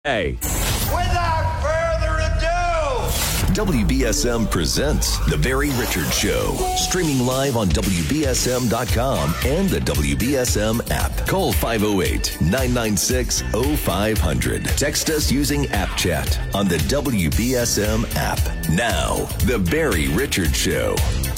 Hey. Without further ado, WBSM presents The Barry Richards Show. Streaming live on WBSM.com and the WBSM app. Call 508-996-0500. Text us using App Chat on the WBSM app. Now, The Barry Richards Show.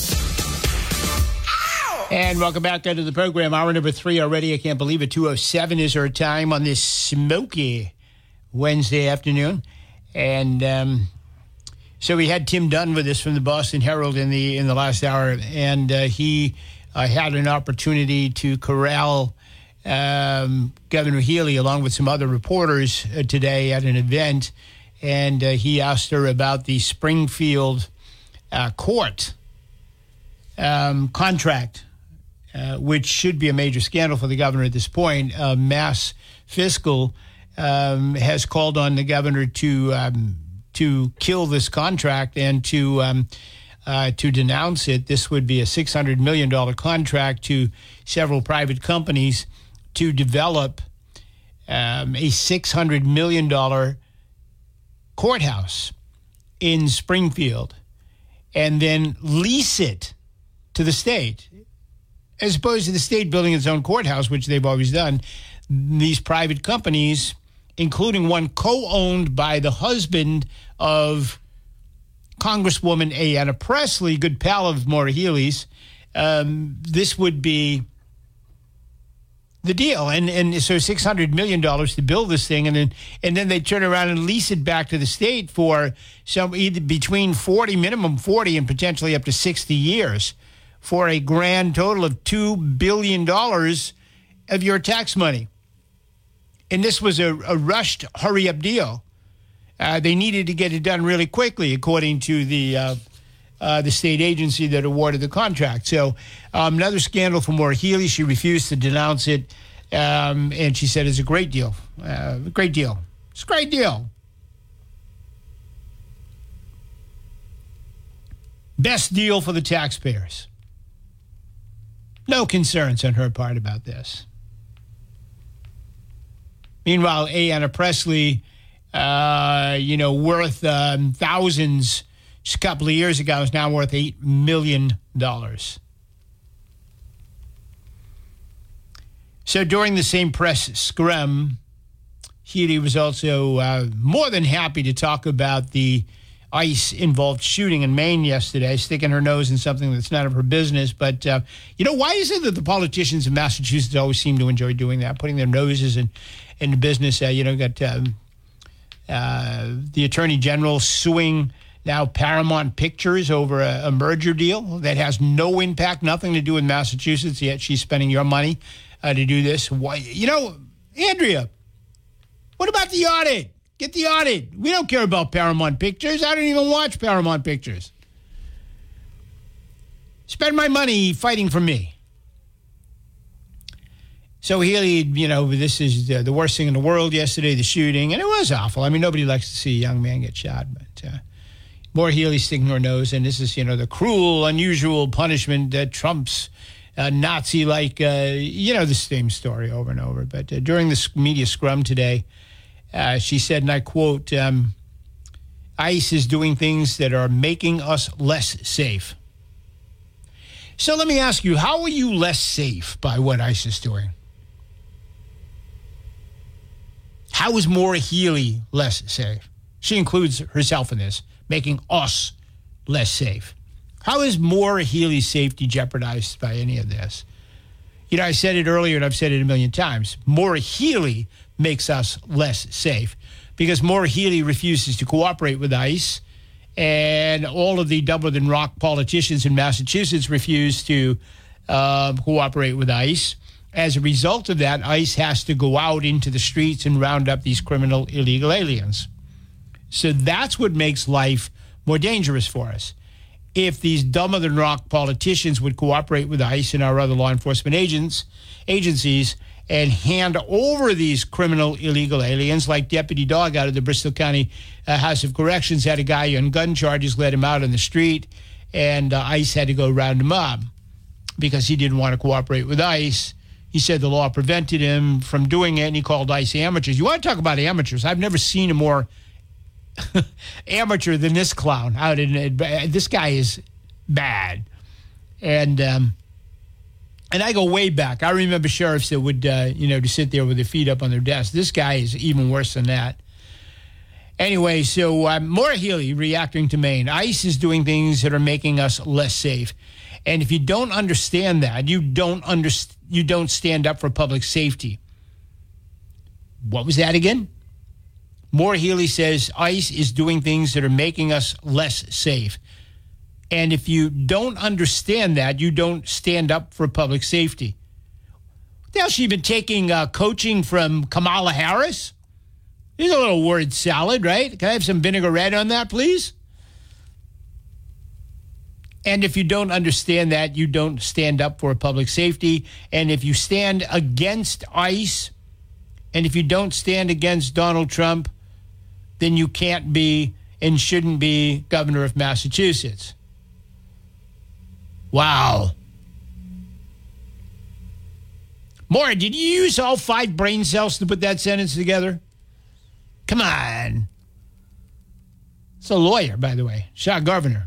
And welcome back to the program. Hour number 3 already. I can't believe it. 2:07 is our time on this smoky Wednesday afternoon. And so we had Tim Dunn with us from the Boston Herald in the last hour, and he had an opportunity to corral Governor Healey along with some other reporters today at an event, and he asked her about the Springfield court contract, which should be a major scandal for the governor at this point. Mass Fiscal has called on the governor to kill this contract and to denounce it. This would be a $600 million contract to several private companies to develop a $600 million courthouse in Springfield and then lease it to the state, as opposed to the state building its own courthouse, which they've always done. These private companies, including one co-owned by the husband of Congresswoman Ayanna Pressley, good pal of Maura Healey's, this would be the deal. And so $600 million to build this thing, and then they turn around and lease it back to the state for either between minimum 40 and potentially up to 60 years for a grand total of $2 billion of your tax money. And this was a rushed, hurry-up deal. They needed to get it done really quickly, according to the state agency that awarded the contract. So another scandal for Maura Healey. She refused to denounce it, and she said it's a great deal. Great deal. It's a great deal. Best deal for the taxpayers. No concerns on her part about this. Meanwhile, Ayanna Pressley, worth thousands just a couple of years ago, is now worth $8 million. So during the same press scrum, Healey was also more than happy to talk about the ICE-involved shooting in Maine yesterday, sticking her nose in something that's none of her business. But, why is it that the politicians in Massachusetts always seem to enjoy doing that, putting their noses in the business? Got the Attorney General suing now Paramount Pictures over a merger deal that has no impact, nothing to do with Massachusetts, yet she's spending your money to do this. Why, Andrea, what about the audit? Get the audit. We don't care about Paramount Pictures. I don't even watch Paramount Pictures. Spend my money fighting for me. So Healey, this is the worst thing in the world yesterday, the shooting, and it was awful. I mean, nobody likes to see a young man get shot, but Maura Healey sticking her nose, and this is, the cruel, unusual punishment that trumps Nazi-like, the same story over and over. But during this media scrum today, she said, and I quote, ICE is doing things that are making us less safe. So let me ask you, how are you less safe by what ICE is doing? How is Maura Healey less safe? She includes herself in this, making us less safe. How is Maura Healey's safety jeopardized by any of this? I said it earlier, and I've said it a million times. Maura Healey makes us less safe because Maura Healey refuses to cooperate with ICE, and all of the double-than-rock politicians in Massachusetts refuse to cooperate with ICE. As a result of that, ICE has to go out into the streets and round up these criminal illegal aliens. So that's what makes life more dangerous for us. If these dumber-than-rock politicians would cooperate with ICE and our other law enforcement agencies and hand over these criminal illegal aliens, like Deputy Dog out of the Bristol County House of Corrections had a guy on gun charges, let him out on the street, and ICE had to go round him up because he didn't want to cooperate with ICE. He said the law prevented him from doing it, and he called ICE amateurs. You want to talk about amateurs? I've never seen a more amateur than this clown. This guy is bad. And I go way back. I remember sheriffs that would, to sit there with their feet up on their desk. This guy is even worse than that. Anyway, so Maura Healey reacting to Maine. ICE is doing things that are making us less safe. And if you don't understand that, you don't stand up for public safety. What was that again? Maura Healey says ICE is doing things that are making us less safe. And if you don't understand that, you don't stand up for public safety. What the hell, she been taking coaching from Kamala Harris? Here's a little word salad, right? Can I have some vinaigrette on that, please? And if you don't understand that, you don't stand up for public safety. And if you stand against ICE, and if you don't stand against Donald Trump, then you can't be and shouldn't be governor of Massachusetts. Wow. Maura, did you use all 5 brain cells to put that sentence together? Come on. It's a lawyer, by the way. Shot governor.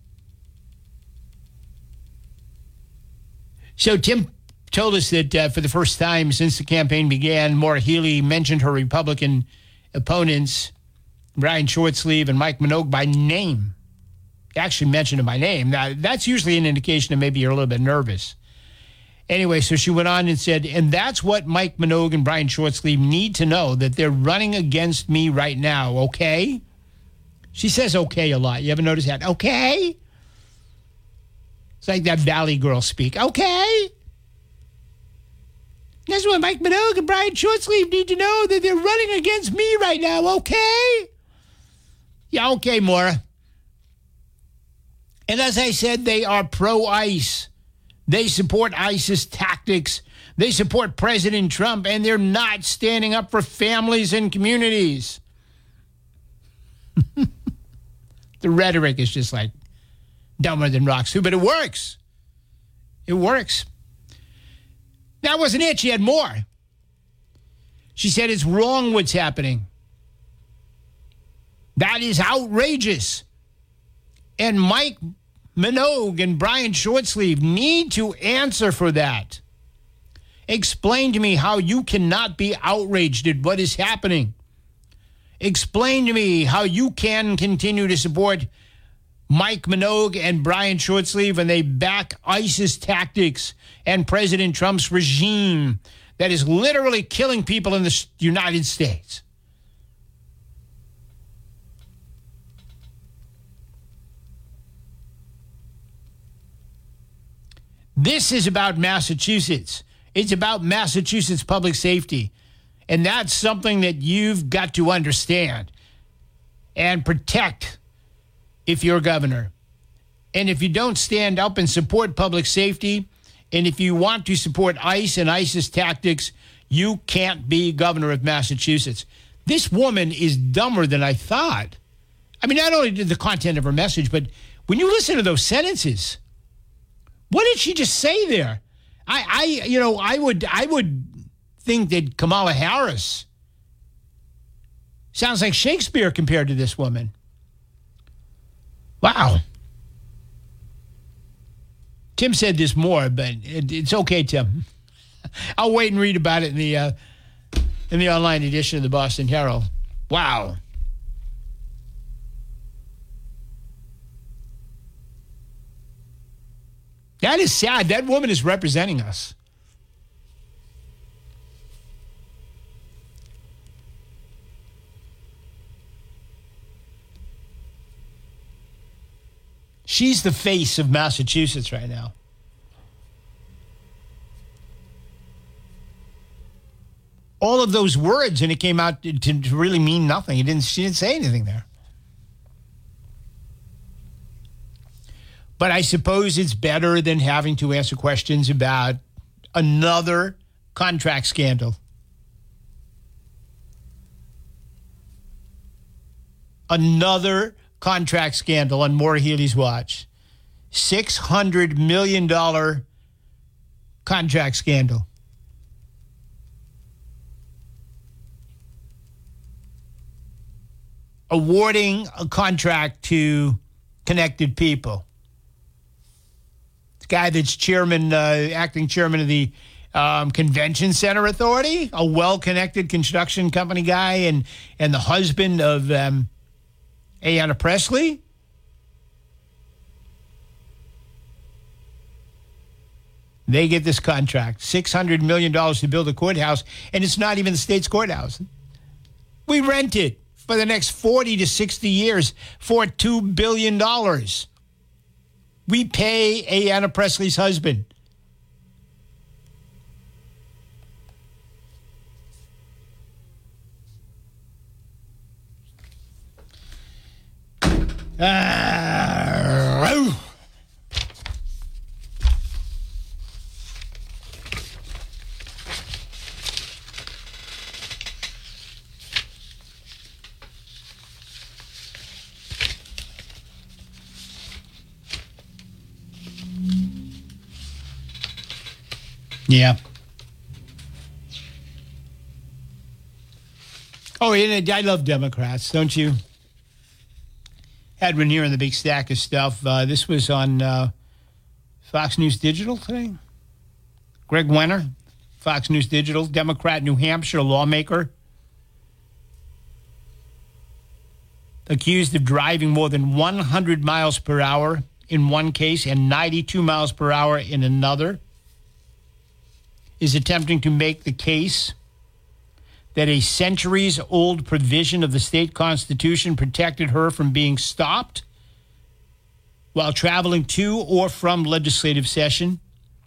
So Tim told us that for the first time since the campaign began, Maura Healey mentioned her Republican opponents, Brian Shortsleeve and Mike Minogue, by name. Actually mentioned them by name. Now, that's usually an indication that maybe you're a little bit nervous. Anyway, so she went on and said, and that's what Mike Minogue and Brian Shortsleeve need to know, that they're running against me right now, okay? She says okay a lot. You ever notice that? Okay? It's like that Valley girl speak. Okay? That's what Mike Minogue and Brian Shortsleeve need to know, that they're running against me right now, okay? Yeah, okay, Maura. And as I said, they are pro-ICE. They support ISIS tactics. They support President Trump, and they're not standing up for families and communities. The rhetoric is just like dumber than rocks too, but it works. It works. That wasn't it. She had more. She said it's wrong what's happening. That is outrageous. And Mike Minogue and Brian Shortsleeve need to answer for that. Explain to me how you cannot be outraged at what is happening. Explain to me how you can continue to support Mike Minogue and Brian Shortsleeve when they back ISIS tactics and President Trump's regime that is literally killing people in the United States. This is about Massachusetts. It's about Massachusetts public safety. And that's something that you've got to understand and protect if you're governor. And if you don't stand up and support public safety, and if you want to support ICE and ISIS tactics, you can't be governor of Massachusetts. This woman is dumber than I thought. I mean, not only did the content of her message, but when you listen to those sentences, what did she just say there? I would think that Kamala Harris sounds like Shakespeare compared to this woman. Wow. Tim said this more, but it's okay, Tim. I'll wait and read about it in the online edition of the Boston Herald. Wow. That is sad. That woman is representing us. She's the face of Massachusetts right now. All of those words, and it came out to really mean nothing. She didn't say anything there. But I suppose it's better than having to answer questions about another contract scandal. Another contract scandal on Maura Healey's watch. $600 million contract scandal. awarding a contract to Connected People. The guy that's acting chairman of the Convention Center Authority, a well-connected construction company guy, and the husband of Ayanna Pressley. They get this contract, $600 million to build a courthouse, and it's not even the state's courthouse. We rent it for the next 40 to 60 years for $2 billion. We pay Ayanna Pressley's husband. Yeah. Oh, and I love Democrats, don't you? Had one here in the big stack of stuff. This was on Fox News Digital today. Greg Wenner, Fox News Digital, Democrat, New Hampshire lawmaker, accused of driving more than 100 miles per hour in one case and 92 miles per hour in another, is attempting to make the case that a centuries-old provision of the state constitution protected her from being stopped while traveling to or from legislative session.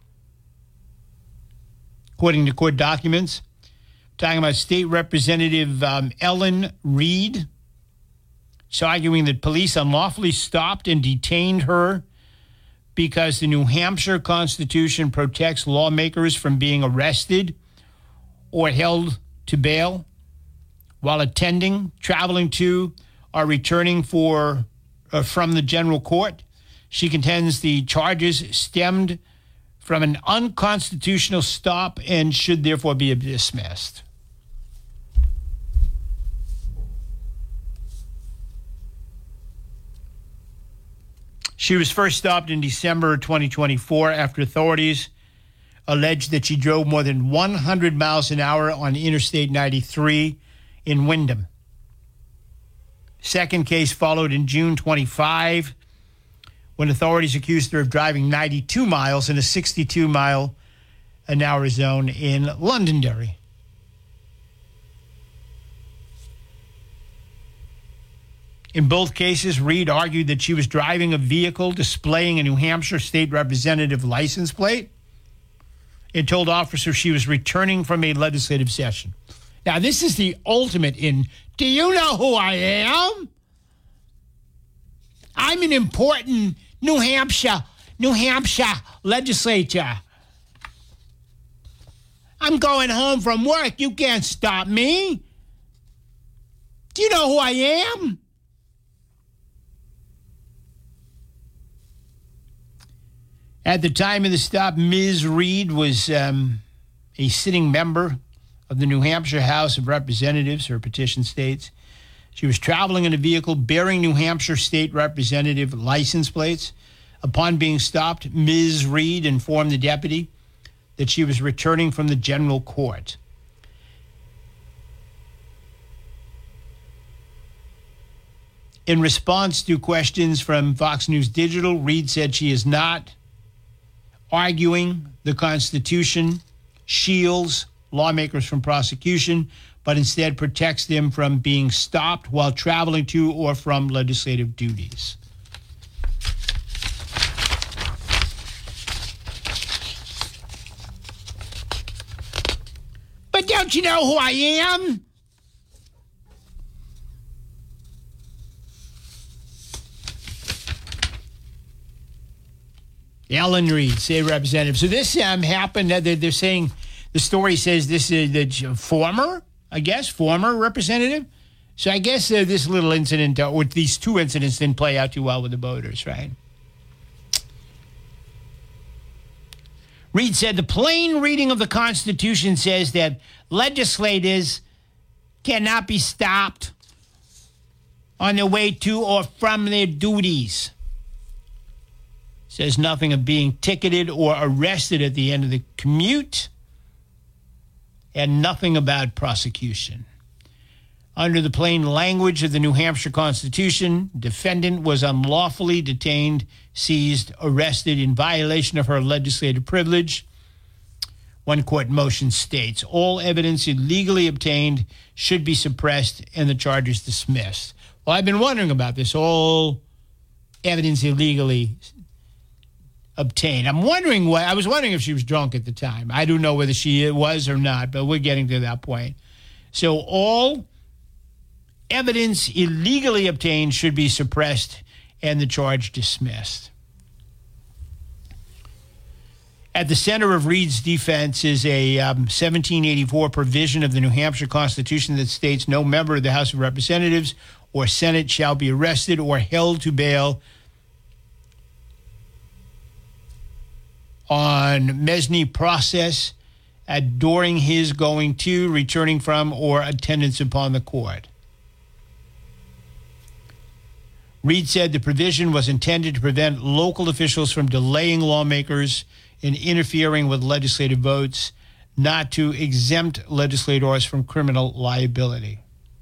According to court documents, talking about State Representative Ellen Reed, she's arguing that police unlawfully stopped and detained her because the New Hampshire Constitution protects lawmakers from being arrested or held to bail while attending, traveling to, or returning from the general court. She contends the charges stemmed from an unconstitutional stop and should therefore be dismissed. She was first stopped in December 2024 after authorities alleged that she drove more than 100 miles an hour on Interstate 93 in Windham. Second case followed in June 25 when authorities accused her of driving 92 miles in a 62-mile-an-hour zone in Londonderry. In both cases, Reed argued that she was driving a vehicle displaying a New Hampshire state representative license plate and told officers she was returning from a legislative session. Now, this is the ultimate in, do you know who I am? I'm an important New Hampshire legislature. I'm going home from work. You can't stop me. Do you know who I am? At the time of the stop, Ms. Reed was a sitting member of the New Hampshire House of Representatives, her petition states. She was traveling in a vehicle bearing New Hampshire state representative license plates. Upon being stopped, Ms. Reed informed the deputy that she was returning from the general court. In response to questions from Fox News Digital, Reed said she is not arguing the Constitution shields lawmakers from prosecution, but instead protects them from being stopped while traveling to or from legislative duties. But don't you know who I am? Ellen Reed, state representative. So this happened. They're saying, the story says this is the former representative. So I guess this little incident, or these two incidents, didn't play out too well with the voters, right? Reed said the plain reading of the Constitution says that legislators cannot be stopped on their way to or from their duties. Says nothing of being ticketed or arrested at the end of the commute, and nothing about prosecution. Under the plain language of the New Hampshire Constitution, defendant was unlawfully detained, seized, arrested in violation of her legislative privilege. One court motion states, all evidence illegally obtained should be suppressed and the charges dismissed. Well, I've been wondering about this, all evidence illegally obtained. I was wondering if she was drunk at the time. I don't know whether she was or not, but we're getting to that point. So all evidence illegally obtained should be suppressed and the charge dismissed. At the center of Reed's defense is a 1784 provision of the New Hampshire Constitution that states no member of the House of Representatives or Senate shall be arrested or held to bail on mesne process during his going to, returning from, or attendance upon the court. Reed said the provision was intended to prevent local officials from delaying lawmakers in interfering with legislative votes, not to exempt legislators from criminal liability.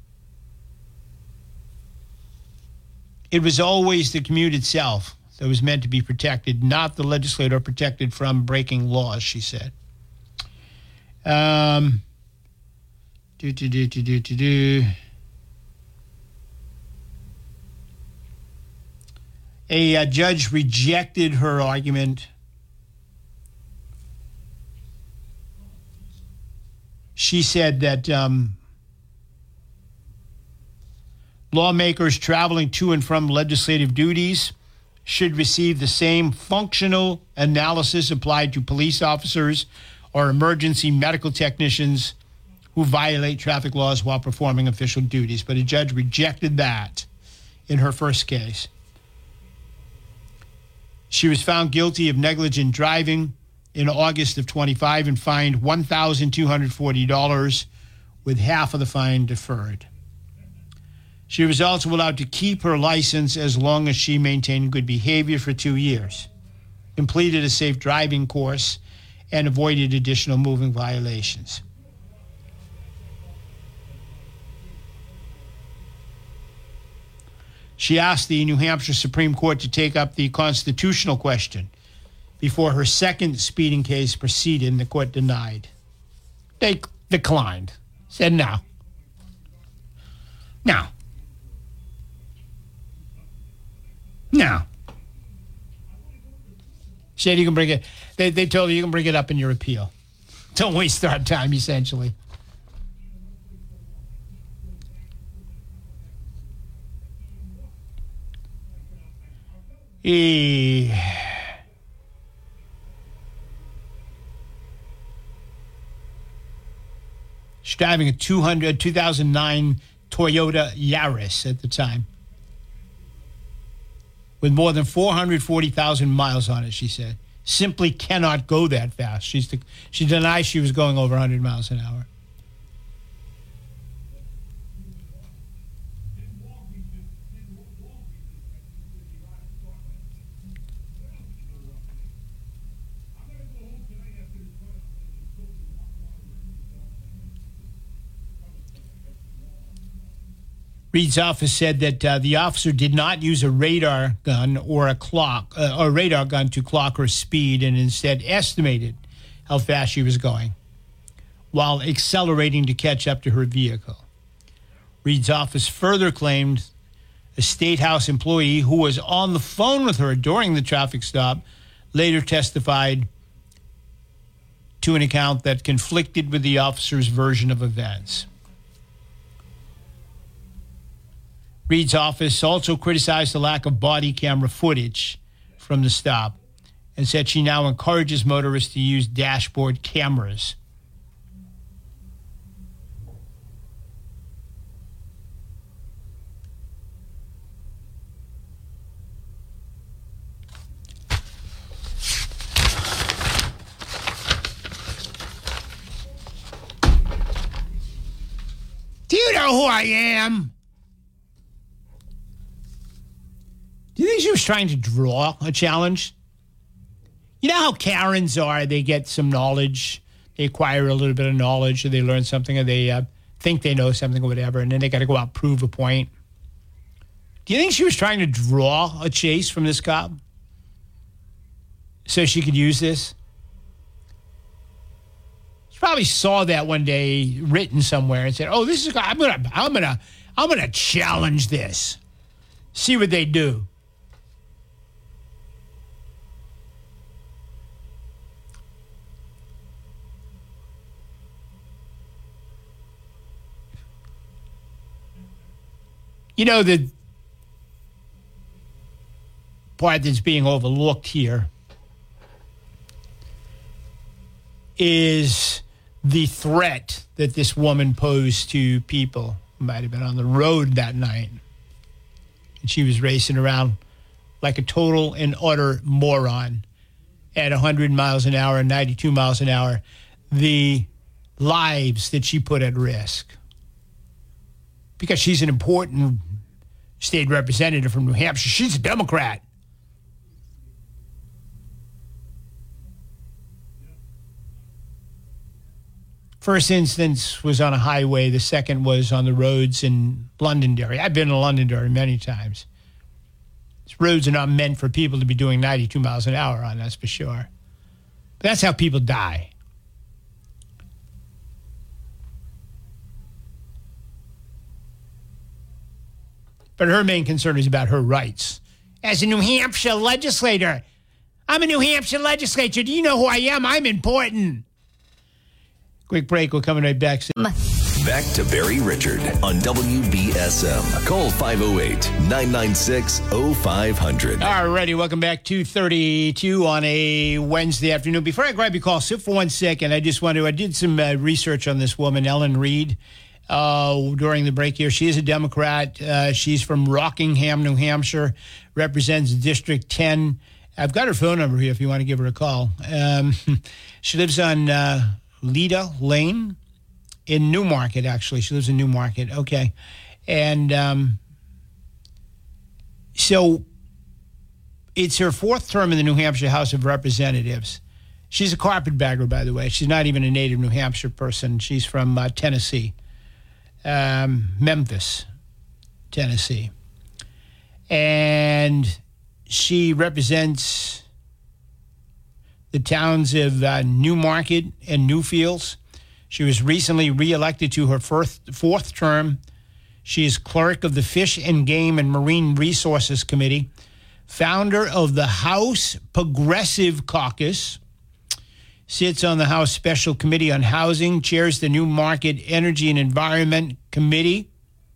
It was always the commute itself that was meant to be protected, not the legislator protected from breaking laws, she said. A judge rejected her argument. She said that lawmakers traveling to and from legislative duties should receive the same functional analysis applied to police officers or emergency medical technicians who violate traffic laws while performing official duties. But a judge rejected that in her first case. She was found guilty of negligent driving in August of 25 and fined $1,240 with half of the fine deferred. She was also allowed to keep her license as long as she maintained good behavior for 2 years, completed a safe driving course, and avoided additional moving violations. She asked the New Hampshire Supreme Court to take up the constitutional question before her second speeding case proceeded, and the court denied. They declined, said no. No. No. Said you can bring it. They told her you can bring it up in your appeal. Don't waste our time, essentially. She's driving a 2009 Toyota Yaris at the time, with more than 440,000 miles on it, she said. Simply cannot go that fast. She denies she was going over 100 miles an hour. Reed's office said that the officer did not use a radar gun or a radar gun to clock her speed, and instead estimated how fast she was going while accelerating to catch up to her vehicle. Reed's office further claimed a State House employee who was on the phone with her during the traffic stop later testified to an account that conflicted with the officer's version of events. Reed's office also criticized the lack of body camera footage from the stop and said she now encourages motorists to use dashboard cameras. Do you know who I am? she was trying to draw a challenge? You know how Karens are. They get some knowledge. They acquire a little bit of knowledge, or they learn something, or they think they know something or whatever, and then they got to go out and prove a point. Do you think she was trying to draw a chase from this cop so she could use this? She probably saw that one day written somewhere and said, "Oh, this is I'm gonna challenge this. See what they do." You know, the part that's being overlooked here is the threat that this woman posed to people who might have been on the road that night. And she was racing around like a total and utter moron at 100 miles an hour and 92 miles an hour. The lives that she put at risk. Because she's an important state representative from New Hampshire. She's a Democrat. First instance was on a highway. The second was on the roads in Londonderry. I've been to Londonderry many times. These roads are not meant for people to be doing 92 miles an hour on, that's for sure. But that's how people die. But her main concern is about her rights. As a New Hampshire legislator, I'm a New Hampshire legislator. Do you know who I am? I'm important. Quick break. We're coming right back. Back to Barry Richard on WBSM. Call 508-996-0500. All righty. Welcome back. 2:32 on a Wednesday afternoon. Before I grab your call, sit for 1 second. I did some research on this woman, Ellen Reed. During the break here. She is a Democrat. She's from Rockingham, New Hampshire, represents District 10. I've got her phone number here if you want to give her a call. She lives on Leda Lane in Newmarket, actually. She lives in Newmarket. Okay. And so it's her fourth term in the New Hampshire House of Representatives. She's a carpetbagger, by the way. She's not even a native New Hampshire person. She's from Tennessee. Memphis, Tennessee. And she represents the towns of Newmarket and Newfields. She was recently reelected to her fourth term. She is clerk of the Fish and Game and Marine Resources Committee, founder of the House Progressive Caucus, sits on the House Special Committee on Housing, chairs the Newmarket Energy and Environment Committee.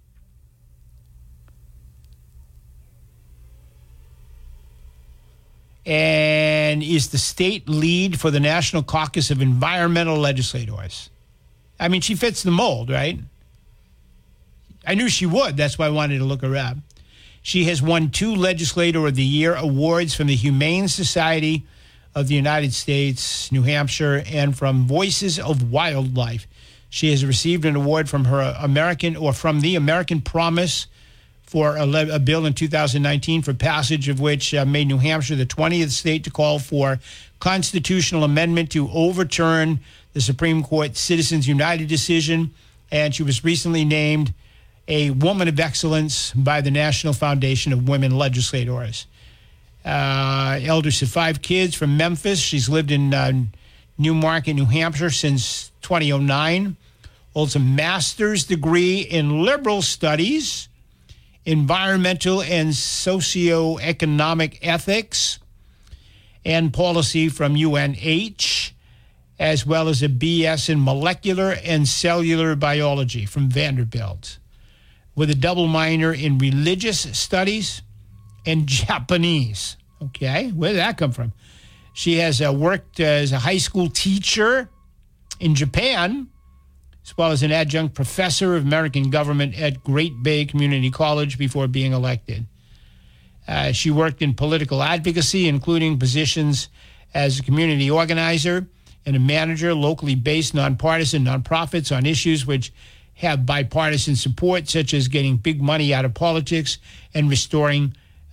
And is the state lead for the National Caucus of Environmental Legislators. I mean, she fits the mold, right? I knew she would. That's why I wanted to look her up. She has won 2 Legislator of the Year awards from the Humane Society of the United States, New Hampshire, and from Voices of Wildlife. She has received an award from the American Promise for a bill in 2019 for passage of which made New Hampshire the 20th state to call for constitutional amendment to overturn the Supreme Court Citizens United decision. And she was recently named a Woman of Excellence by the National Foundation of Women Legislators. Eldest of 5 kids from Memphis. She's lived in Newmarket, New Hampshire since 2009. Holds a master's degree in liberal studies, environmental and socioeconomic ethics, and policy from UNH, as well as a BS in molecular and cellular biology from Vanderbilt, with a double minor in religious studies and Japanese. Okay, where did that come from? She has worked as a high school teacher in Japan, as well as an adjunct professor of American government at Great Bay Community College before being elected. She worked in political advocacy, including positions as a community organizer and a manager, locally based nonpartisan nonprofits on issues which have bipartisan support, such as getting big money out of politics and restoring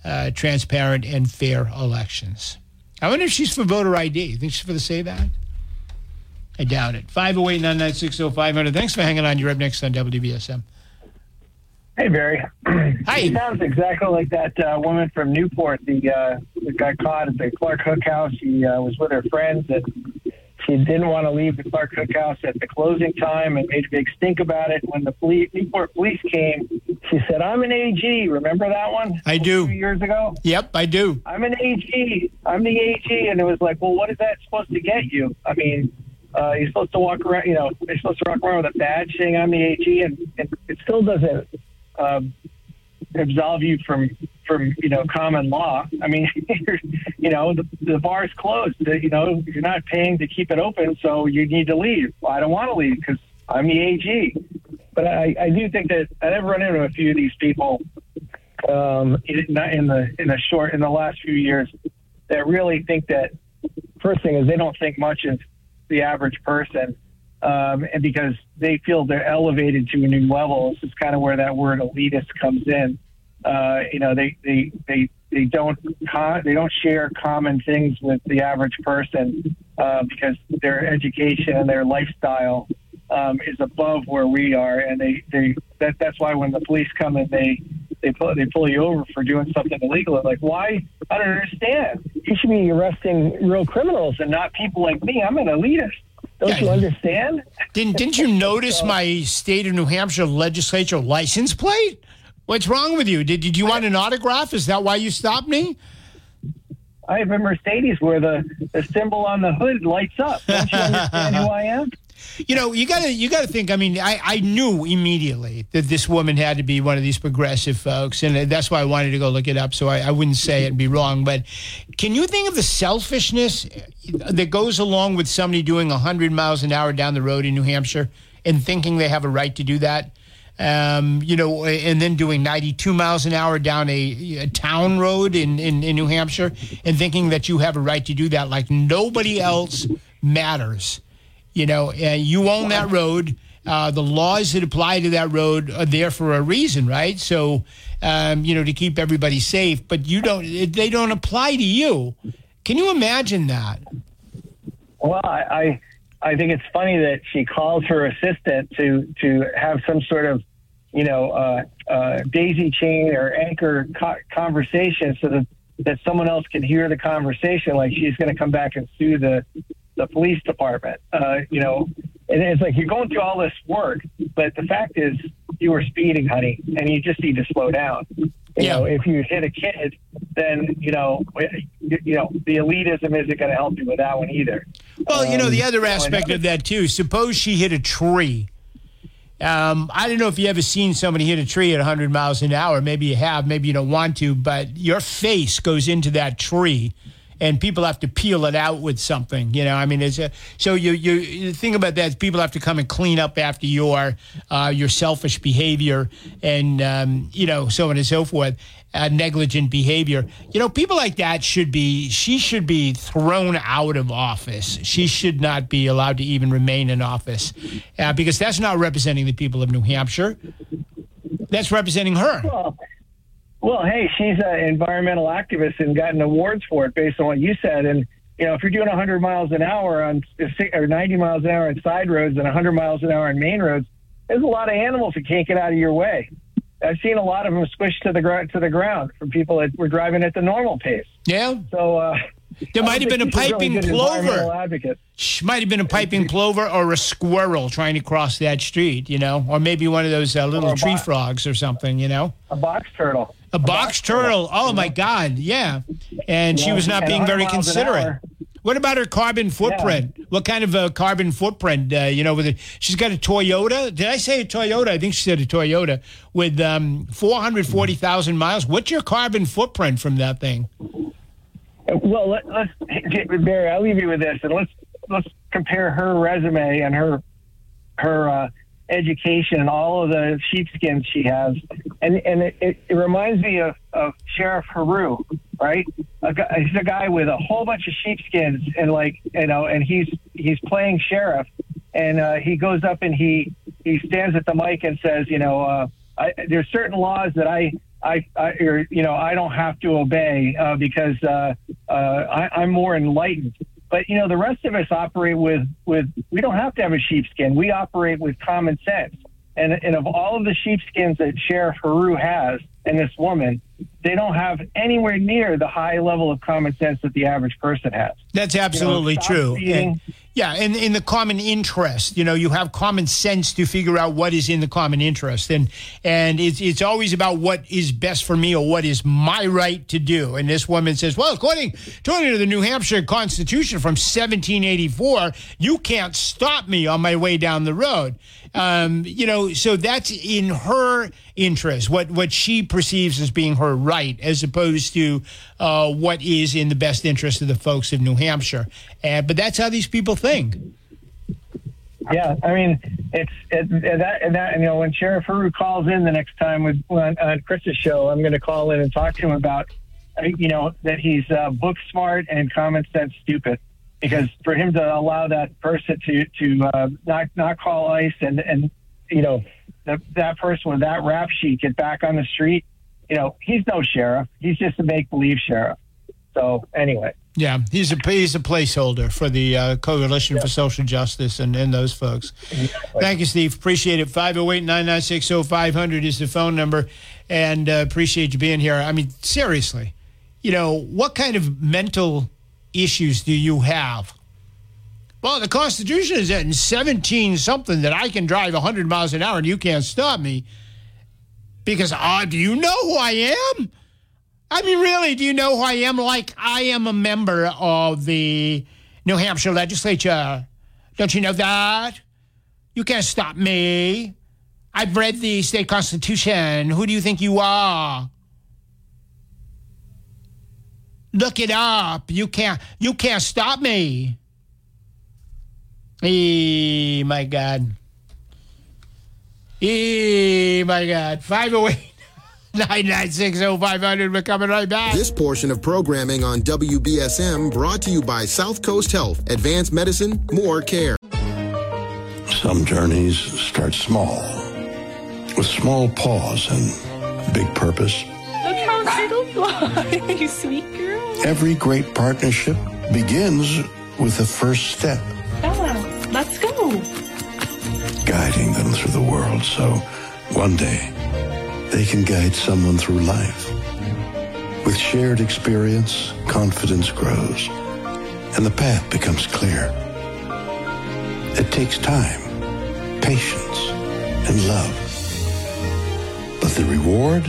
transparent and fair elections. I wonder if she's for voter ID. You think she's for the SAVE Act? I doubt it. 508-996-0500. Thanks for hanging on. You're up next on WBSM. Hey, Barry. Hi. She sounds exactly like that woman from Newport that got caught at the Clark Cook House. She was with her friends, and she didn't want to leave the Clark Cook House at the closing time and made a big stink about it. When the Newport police came, she said, "I'm an AG." Remember that one? I do. 2 years ago? Yep, I do. "I'm an AG. I'm the AG." And it was like, well, what is that supposed to get you? I mean, you're supposed to walk around, they're supposed to walk around with a badge saying I'm the AG, and it still doesn't absolve you from common law. I mean, the bar's closed. You're not paying to keep it open, so you need to leave. Well, I don't want to leave because I'm the AG. But I do think that I've run into a few of these people in the last few years that really think that first thing is they don't think much of the average person. And because they feel they're elevated to a new level, this is kind of where that word elitist comes in. They don't share common things with the average person because their education and their lifestyle is above where we are, and that's why when the police come and they pull you over for doing something illegal, they're like, why? I don't understand. You should be arresting real criminals and not people like me. I'm an elitist. Don't you understand? Didn't you notice my state of New Hampshire legislature license plate? What's wrong with you? Did you want an autograph? Is that why you stopped me? I have a Mercedes where the symbol on the hood lights up. Don't you understand who I am? You gotta think. I mean, I knew immediately that this woman had to be one of these progressive folks, and that's why I wanted to go look it up so I wouldn't say it and be wrong. But can you think of the selfishness that goes along with somebody doing 100 miles an hour down the road in New Hampshire and thinking they have a right to do that? And then doing 92 miles an hour down a town road in New Hampshire and thinking that you have a right to do that like nobody else matters. You own that road. The laws that apply to that road are there for a reason, right? So, to keep everybody safe, but they don't apply to you. Can you imagine that? Well, I think it's funny that she calls her assistant to have some sort of, daisy chain or anchor conversation so that someone else can hear the conversation. Like she's going to come back and sue the police department, and it's like you're going through all this work, but the fact is you were speeding, honey, and you just need to slow down. If you hit a kid, then, the elitism isn't going to help you with that one either. Well, the other aspect of that, too, suppose she hit a tree. I don't know if you ever seen somebody hit a tree at 100 miles an hour. Maybe you have, maybe you don't want to, but your face goes into that tree and people have to peel it out with something, so you think about that. People have to come and clean up after your selfish behavior and, so on and so forth, negligent behavior. People like that she should be thrown out of office. She should not be allowed to even remain in office because that's not representing the people of New Hampshire. That's representing her. Well, hey, she's an environmental activist and gotten awards for it based on what you said. And, if you're doing 100 miles an hour or 90 miles an hour on side roads and 100 miles an hour on main roads, there's a lot of animals that can't get out of your way. I've seen a lot of them squished to the ground from people that were driving at the normal pace. Yeah. So there might have been a piping plover. Might have been a piping plover or a squirrel trying to cross that street, or maybe one of those little tree frogs or something, A box turtle. A box turtle. Oh, my God. Yeah. And she was not being very considerate. What about her carbon footprint? Yeah. What kind of a carbon footprint, she's got a Toyota. Did I say a Toyota? I think she said a Toyota with 440,000 miles. What's your carbon footprint from that thing? Well, let's Barry, I'll leave you with this, and let's compare her resume and her education and all of the sheepskins she has, and it reminds me of Sheriff Haru, right? He's a guy with a whole bunch of sheepskins, and he's playing sheriff, and he goes up and he stands at the mic and says, there's certain laws that I I don't have to obey because I'm more enlightened. But, the rest of us operate with we don't have to have a sheepskin. We operate with common sense. And of all of the sheepskins that Sheriff Heroux has and this woman, they don't have anywhere near the high level of common sense that the average person has. That's absolutely true. And in the common interest, you have common sense to figure out what is in the common interest. And it's always about what is best for me or what is my right to do. And this woman says, well, according to the New Hampshire Constitution from 1784, you can't stop me on my way down the road. So that's in her interest, what she perceives as being her right, as opposed to what is in the best interest of the folks of New Hampshire. But that's how these people think. Yeah, I mean, when Sheriff Heroux calls in the next time on Chris's show, I'm going to call in and talk to him about, that he's book smart and common sense stupid. Because for him to allow that person to not call ICE and that person with that rap sheet get back on the street, he's no sheriff. He's just a make-believe sheriff. So anyway. Yeah, he's a placeholder for the Coalition for Social Justice and those folks. Exactly. Thank you, Steve. Appreciate it. 508-996-0500 is the phone number, and appreciate you being here. I mean, seriously, what kind of mental issues do you have? Well, the Constitution is in 17-something that I can drive 100 miles an hour and you can't stop me. Because, do you know who I am? I mean, really, do you know who I am? Like, I am a member of the New Hampshire legislature. Don't you know that? You can't stop me. I've read the state constitution. Who do you think you are? Look it up. You can't stop me. My God. My God. 508-996-0500. We're coming right back. This portion of programming on WBSM brought to you by South Coast Health. Advanced medicine, more care. Some journeys start small, with small pause and big purpose. Look how little you are, you sweet girl. Every great partnership begins with the first step. Bella, let's go. Guiding them through the world so one day they can guide someone through life. With shared experience, confidence grows, and the path becomes clear. It takes time, patience, and love. But the reward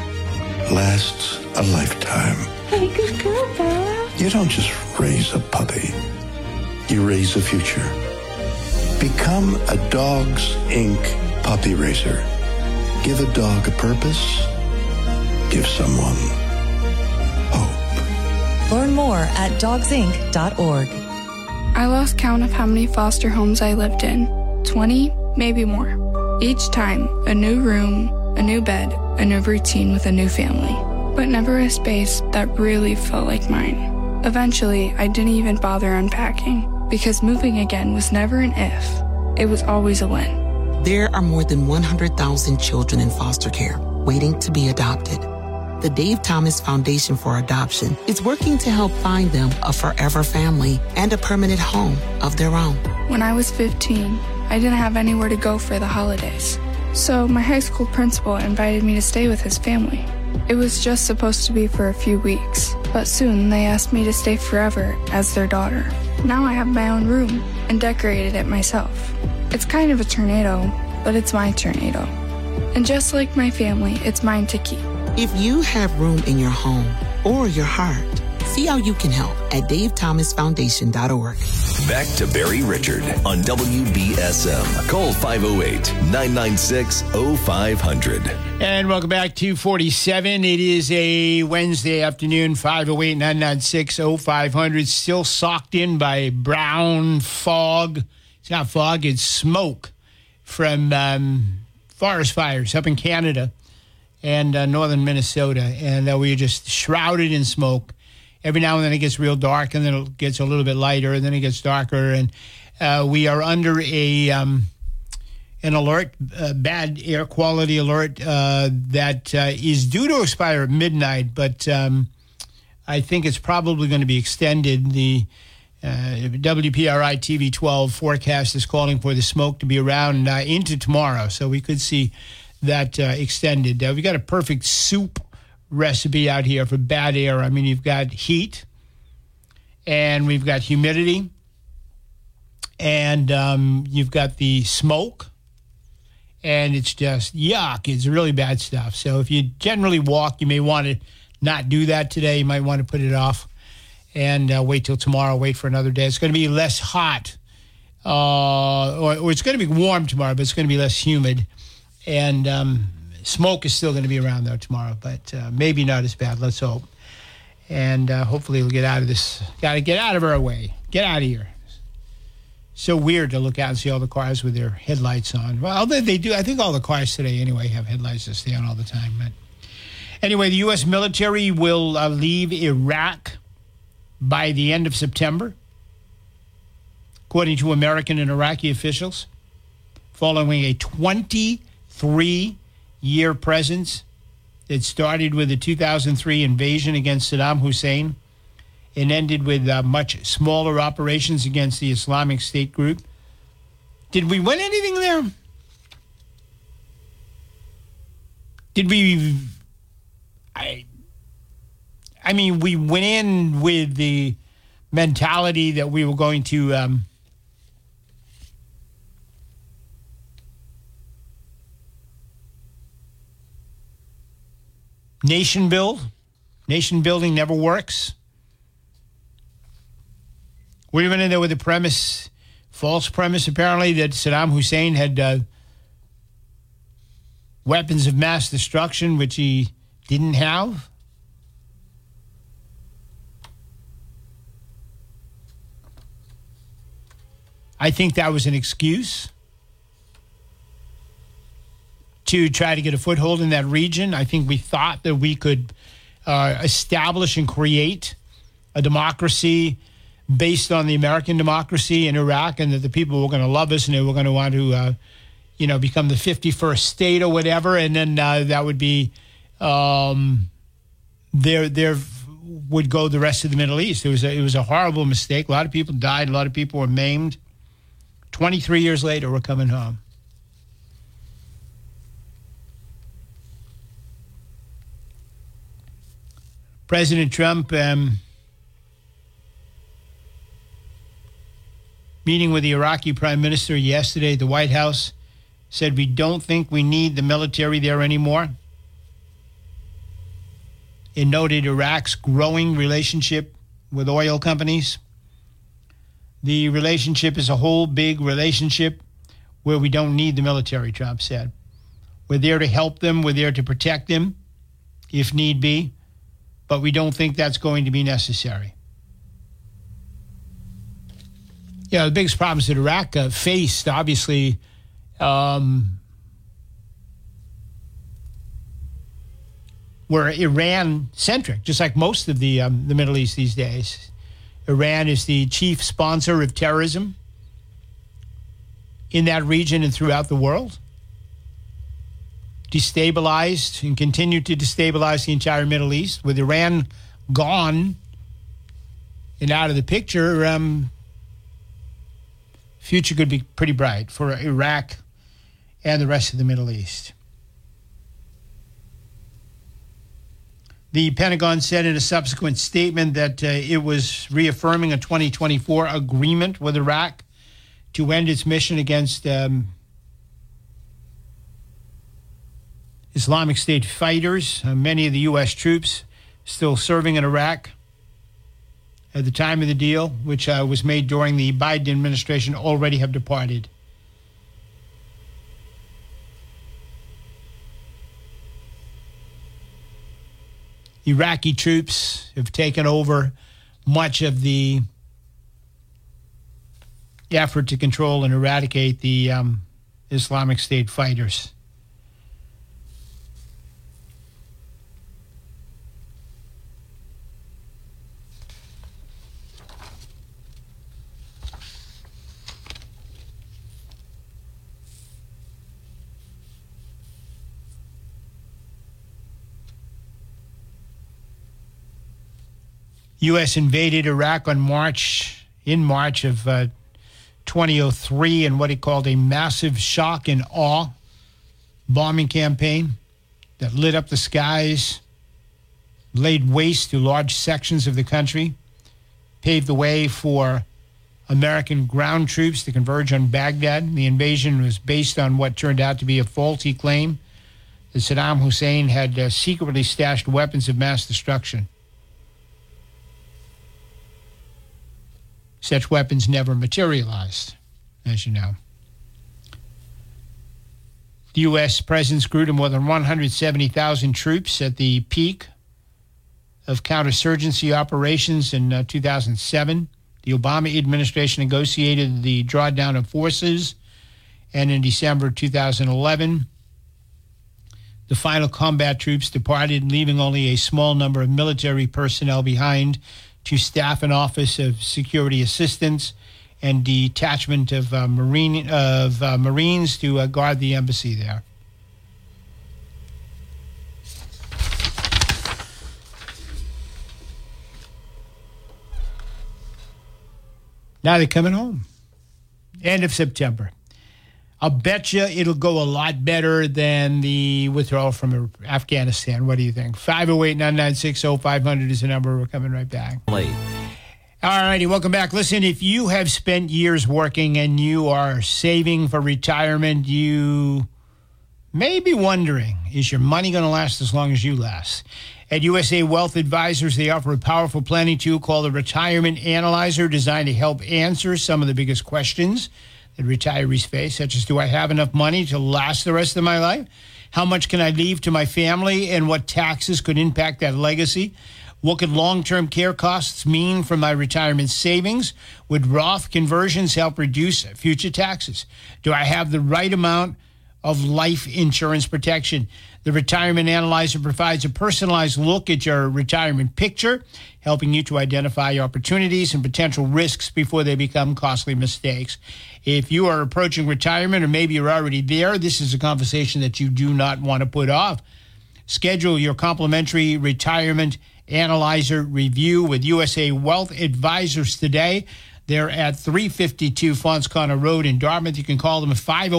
lasts a lifetime. Hey, good girl, Bella. You don't just raise a puppy. You raise a future. Become a Dogs Inc. puppy raiser. Give a dog a purpose. Give someone hope. Learn more at dogsinc.org. I lost count of how many foster homes I lived in. 20, maybe more. Each time, a new room, a new bed, a new routine with a new family. But never a space that really felt like mine. Eventually, I didn't even bother unpacking, because moving again was never an if. It was always a when. There are more than 100,000 children in foster care waiting to be adopted. The Dave Thomas Foundation for Adoption is working to help find them a forever family and a permanent home of their own. When I was 15, I didn't have anywhere to go for the holidays. So my high school principal invited me to stay with his family. It was just supposed to be for a few weeks, but soon they asked me to stay forever as their daughter. Now I have my own room and decorated it myself. It's kind of a tornado, but it's my tornado. And just like my family, it's mine to keep. If you have room in your home or your heart, see how you can help at davethomasfoundation.org. Back to Barry Richard on WBSM. Call 508-996-0500. And welcome back to 47. It is a Wednesday afternoon, 508-996-0500. Still socked in by brown fog. It's not fog, it's smoke from forest fires up in Canada and northern Minnesota. And we're just shrouded in smoke. Every now and then it gets real dark, and then it gets a little bit lighter, and then it gets darker. And we are under an an alert, bad air quality alert that is due to expire at midnight, but I think it's probably going to be extended. The WPRI TV 12 forecast is calling for the smoke to be around into tomorrow, so we could see that extended. We got a perfect soup recipe out here for bad air. I mean, you've got heat, and we've got humidity, and you've got the smoke, and it's just yuck. It's really bad stuff. So if you generally walk, you may want to not do that today. You might want to put it off and wait till tomorrow, wait for another day. It's going to be less hot, or it's going to be warm tomorrow, but it's going to be less humid. And smoke is still going to be around, though, tomorrow, but maybe not as bad. Let's hope. And hopefully we'll get out of this. Got to get out of our way. Get out of here. So weird to look out and see all the cars with their headlights on. Well, they do. I think all the cars today, anyway, have headlights that stay on all the time. But anyway, the U.S. military will leave Iraq by the end of September, according to American and Iraqi officials, following a 23-year presence that started with the 2003 invasion against Saddam Hussein and ended with much smaller operations against the Islamic State group. Did we win anything there? Did we... I mean, we went in with the mentality that we were going to nation build. Nation building never works. We went in there with the premise, false premise apparently, that Saddam Hussein had weapons of mass destruction, which he didn't have. I think that was an excuse to try to get a foothold in that region. I think we thought that we could establish and create a democracy based on the American democracy in Iraq, and that the people were going to love us and they were going to want to, become the 51st state or whatever, and then that would be there would go the rest of the Middle East. It was a horrible mistake. A lot of people died. A lot of people were maimed. 23 years later, we're coming home. President Trump meeting with the Iraqi Prime Minister yesterday at the White House said we don't think we need the military there anymore. It noted Iraq's growing relationship with oil companies. The relationship is a whole big relationship where we don't need the military, Trump said. We're there to help them. We're there to protect them if need be. But we don't think that's going to be necessary. The biggest problems that Iraq faced, obviously, were Iran-centric, just like most of the Middle East these days. Iran is the chief sponsor of terrorism in that region and throughout the world. Destabilized and continued to destabilize the entire Middle East. With Iran gone and out of the picture, future could be pretty bright for Iraq and the rest of the Middle East. The Pentagon said in a subsequent statement that it was reaffirming a 2024 agreement with Iraq to end its mission against Islamic State fighters. Many of the U.S. troops still serving in Iraq at the time of the deal, which was made during the Biden administration, already have departed. Iraqi troops have taken over much of the effort to control and eradicate the Islamic State fighters. U.S. invaded Iraq in March of 2003 in what he called a massive shock and awe bombing campaign that lit up the skies, laid waste to large sections of the country, paved the way for American ground troops to converge on Baghdad. The invasion was based on what turned out to be a faulty claim that Saddam Hussein had secretly stashed weapons of mass destruction. Such weapons never materialized, as you know. The U.S. presence grew to more than 170,000 troops at the peak of counterinsurgency operations in 2007. The Obama administration negotiated the drawdown of forces, and in December 2011, the final combat troops departed, leaving only a small number of military personnel behind to staff an Office of Security Assistance and detachment of Marines to guard the embassy there. Now they're coming home. End of September. I'll bet you it'll go a lot better than the withdrawal from Afghanistan. What do you think? 508-996-0500 is the number. We're coming right back. All righty, welcome back. Listen, if you have spent years working and you are saving for retirement, you may be wondering, is your money going to last as long as you last? At USA Wealth Advisors, they offer a powerful planning tool called the Retirement Analyzer, designed to help answer some of the biggest questions that retirees face, such as, do I have enough money to last the rest of my life? How much can I leave to my family, and what taxes could impact that legacy? What could long-term care costs mean for my retirement savings? Would Roth conversions help reduce future taxes? Do I have the right amount of life insurance protection? The Retirement Analyzer provides a personalized look at your retirement picture, helping you to identify opportunities and potential risks before they become costly mistakes. If you are approaching retirement, or maybe you're already there, this is a conversation that you do not want to put off. Schedule your complimentary Retirement Analyzer review with USA Wealth Advisors today. They're at 352 Fons Connor Road in Dartmouth. You can call them at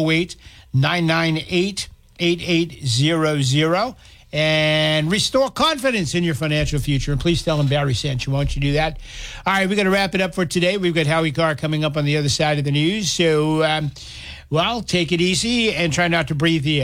508-998-8800 and restore confidence in your financial future. And please tell them Barry sent you. Won't you do that? All right, we're going to wrap it up for today. We've got Howie Carr coming up on the other side of the news. So, take it easy and try not to breathe the air.